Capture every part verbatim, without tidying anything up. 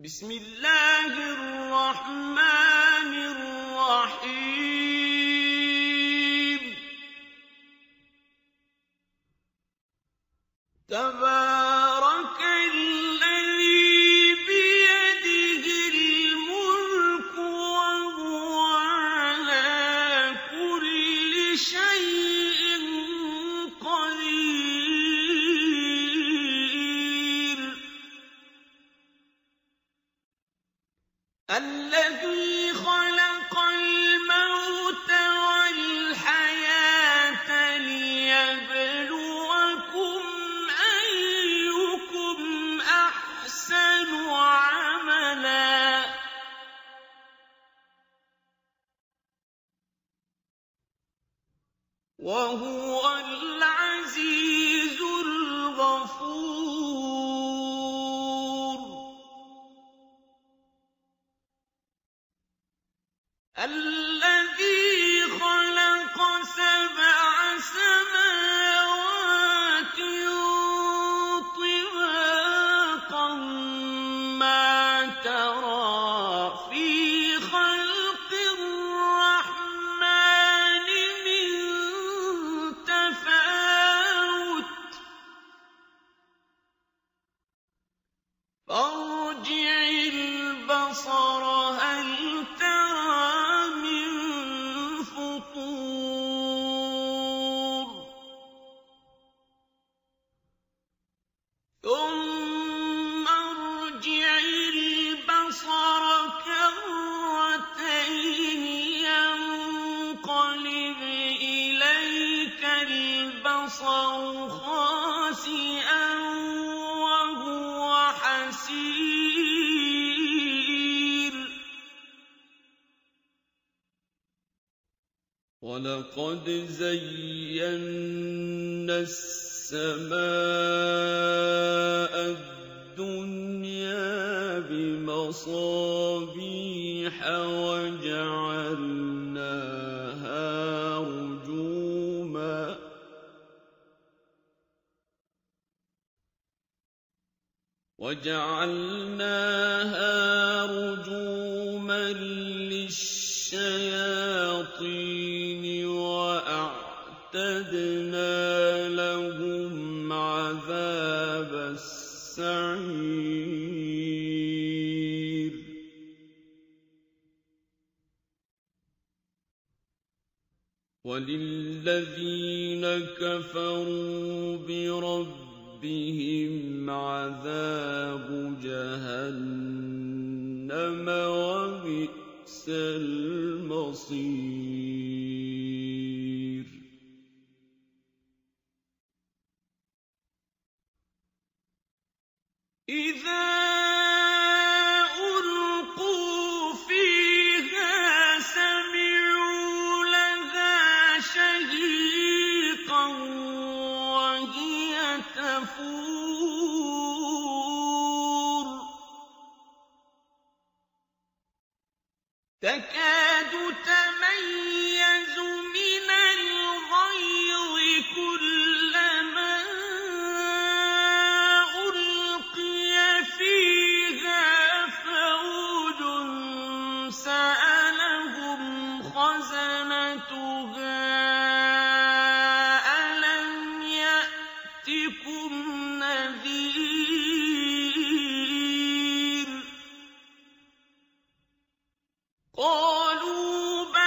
بسم الله الرحمن الرحيم تبارك الذي بيده الملك وهو على كل شيء قدير الذي خلق الموت والحياة ليبلوكم أيكم أحسن عملا وهو العزيز الغفور الذي خلق سبع سماوات طباقا ما ترى في خلق الرحمن من تفاوت فارجع البصر هل ترى من فطور ثم ارجع البصر كرتين ينقلب إليك البصر خاسئا وهو حسير وَلَقَدْ زَيَّنَّا السَّمَاءَ الدُّنْيَا بِمَصَابِيحَ وَجَعَلْنَاهَا رُجُومًا وَجَعَلْنَاهَا رُجُومًا لِّلشَّيَاطِينِ وَأَعْتَدْنَا لَهُمْ عَذَابَ السَّعِيرِ وَلِلَّذِينَ كَفَرُوا بِرَبِّهِمْ عَذَابُ جَهَنَّمَ وَبِئْسَ الْمَصِيرُ إِذَا أُلْقُوا فِيهَا سَمِعُوا لَهَا شَهِيقًا وَهِيَ تَفُورُ تَكَادُ تَمَيَّزُ مِنَ الْغَيْظِ كُلَّمَا أُلْقِيَ فِيهَا فَوْجٌ سَأَلَهُمْ خَزَنَتُهَا أَلَمْ يَأْتِكُمْ نَذِيرٌ قَالُوا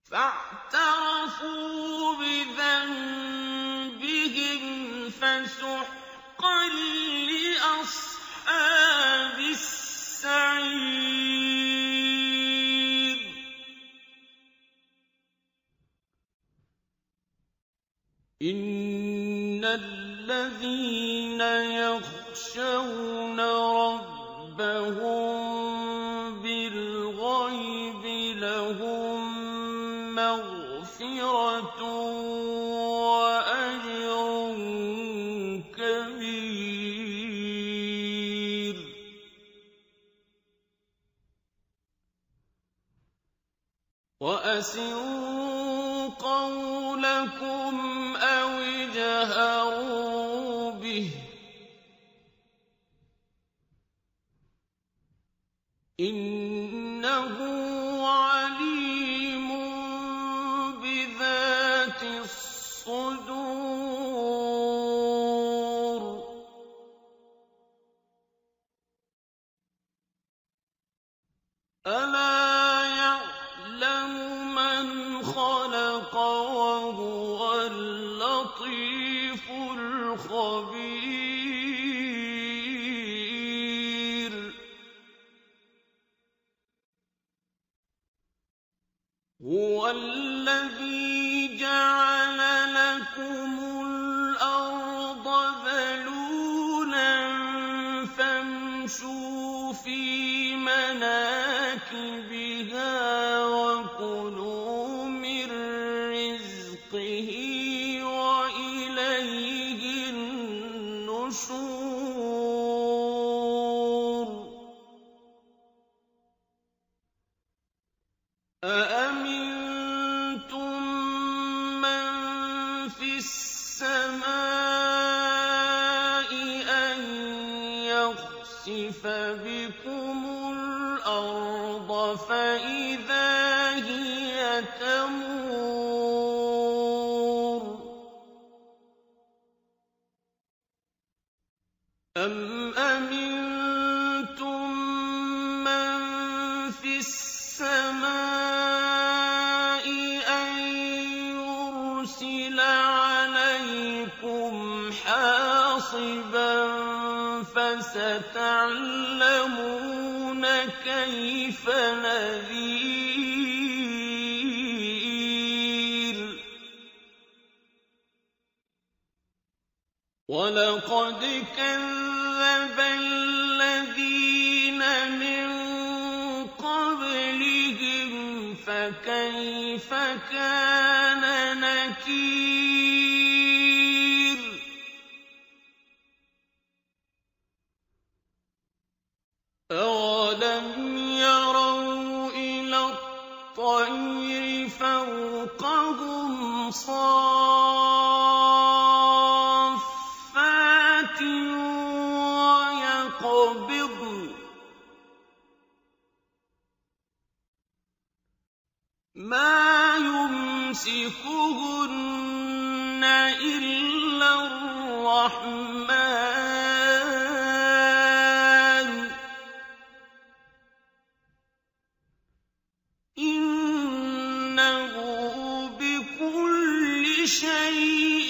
فاعترفوا بذنبهم فسحقا لأصحاب السعير إن الذين يخشون ربهم بالغيب لهم مغفرة وأجر كبير وأسروا قولكم أو اجهروا به إنه عليم بذات الصدور ألا يعلم من خلق وهو اللطيف الخبير هو الذي جعل لكم الأرض ذلولا فامشوا في مناكبها وكلوا من رزقه وإليه النشور أأمنتم من في السماء أن يخسف بكم الأرض فإذا هي تمور أم أمنتم من في السماء أن يرسل عليكم حاصبا فستعلمون كيف نذير ولقد كذب الذين من قبلهم فكيف كان نكير أولم يروا إلى الطير فوقهم صافات ويقبضن ما يمسكهن إلا الرحمن إنه بكل شيء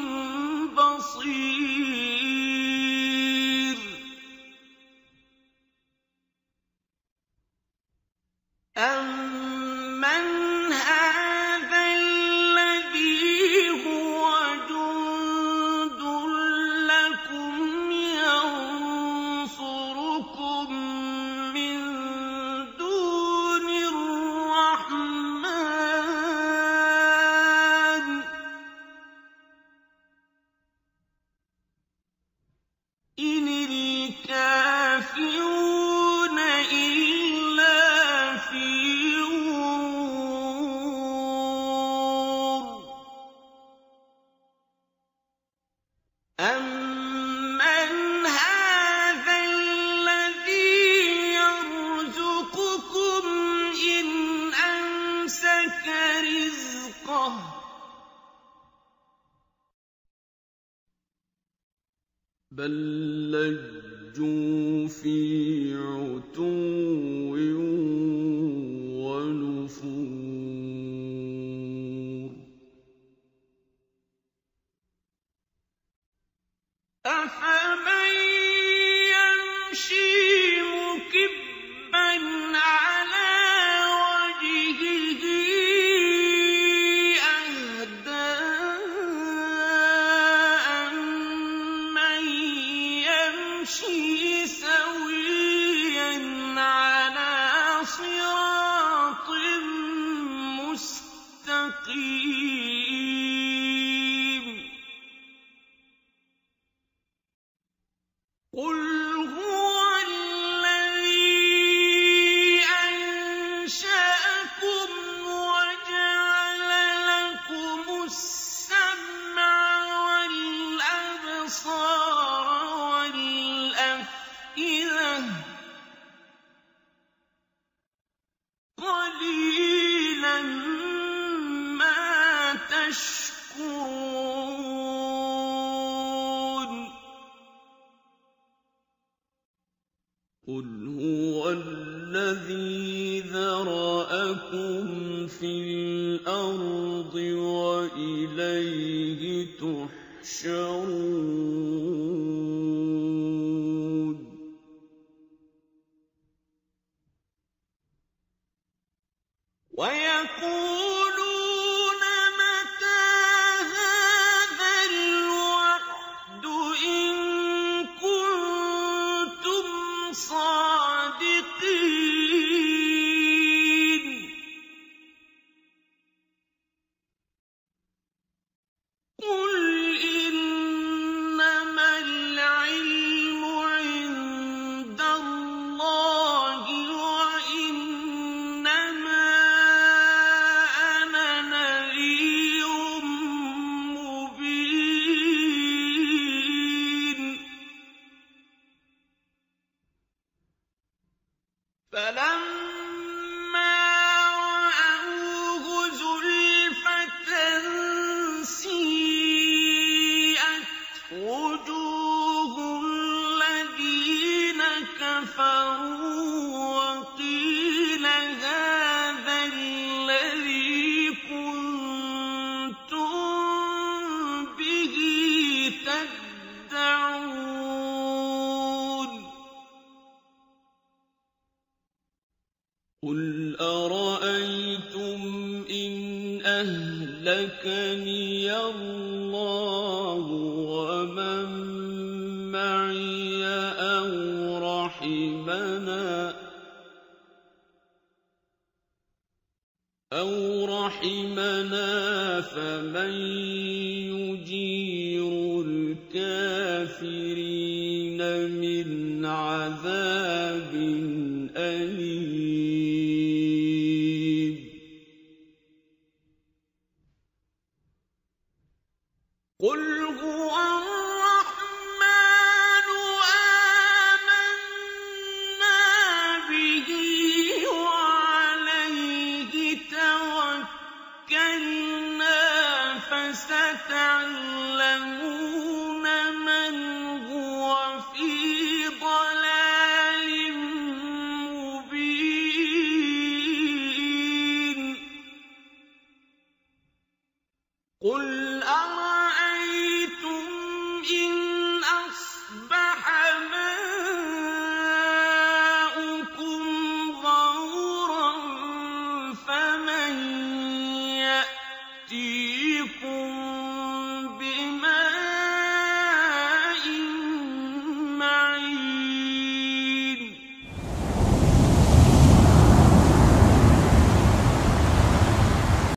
بصير أَمَّنْ هَٰذَا الَّذِي هُوَ جُندٌ لَّكُمْ يَنصُرُكُم مِّن دُونِ الرَّحْمَٰنِ إِنِ الْكَافِرُونَ إِلَّا فِي غُرُورٍ أَمَّنْ هَٰذَا الَّذِي يَرْزُقُكُمْ إِنْ أَمْسَكَ رِزْقَهُ بَل لَّجُّوا فِي عُتُوٍّ وَنُفُورٍ قُلْ هُوَ الَّذِي أَنشَأَكُمْ وَجَعَلَ لَكُمُ السَّمْعَ وَالْأَبْصَارَ وَالْأَفْئِدَةَ ۖ قَلِيلًا مَّا تَشْكُرُونَ قُلْ هُوَ الَّذِي ذَرَأَكُمْ فِي الْأَرْضِ وَإِلَيْهِ تُحْشَرُونَ وَيَقُولُونَ مَتَىٰ هَٰذَا الْوَعْدُ إِن كُنتُمْ صَادِقِينَ قُلْ إِنَّمَا الْعِلْمُ عِندَ اللَّهِ وَإِنَّمَا أَنَا نَذِيرٌ مُّبِينٌ فَلَمَّا رَأَوْهُ زُلْفَةً سِيئَتْ وُجُوهُ الَّذِينَ كَفَرُوا وَقِيلَ هَٰذَا الَّذِي كُنتُم بِهِ تَدَّعُونَ قُلْ أَرَأَيْتُمْ إِنْ أَهْلَكَنِيَ اللَّهُ وَمَن مَّعِيَ أَوْ رَحِمَنَا أَوْ رَحِمَنَا فَمَن يُجِيرُ الْكَافِرِينَ مِنْ عَذَابٍ أَلِيمٍ قُلْ هُوَ الرَّحْمَٰنُ آمَنَّا بِهِ وَعَلَيْهِ تَوَكَّلْنَا فَسَتَعْلَمُونَ مَنْ هُوَ فِي ضَلَالٍ مُّبِينٍ قُلْ